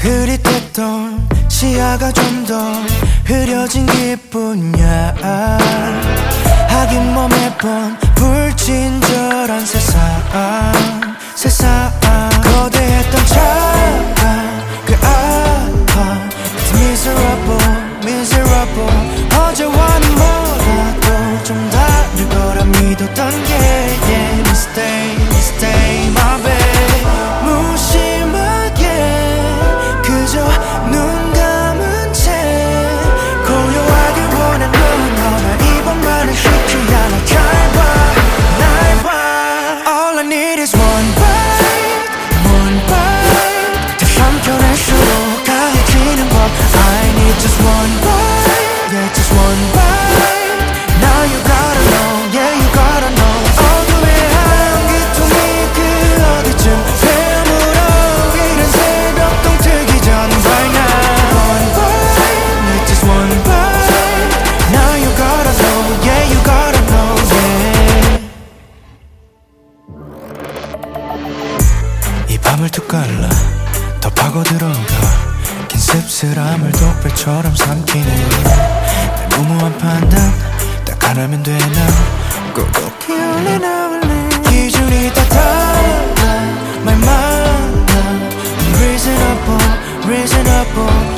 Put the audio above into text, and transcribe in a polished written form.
흐릿했던 시야가 좀 더 흐려진 기분이야. 하긴 뭐 매번 불친절한 세상 거대했던 차가 그 아파 It's miserable 어제와는 뭐라도 좀 다를 거라 믿었던 게 yeah, mistake my bad. 무심하게 그저 눈 감은 채 고요하길 원한 넌 이번만은 쉽지 않아. 잘 봐 날 봐. All I need is one bite 더 삼켜낼수록 강해지는 법. I need just one bite, yeah just one bite. Now you gotta know, yeah you gotta know. 어둠의 한기통이 그 어디쯤 되물어 이른 새벽동 트기 전 Right now one bite, yeah just one bite. Now you gotta know, yeah you gotta know, yeah. 이 밤을 뚝 갈라 더 파고들어가 긴 씁쓸함을 독배처럼 삼키네. 내 무모한 판단 딱 하나면 되나 꾹꾹 울린 나올래. 기준이 다 달라 말만나 Reasonable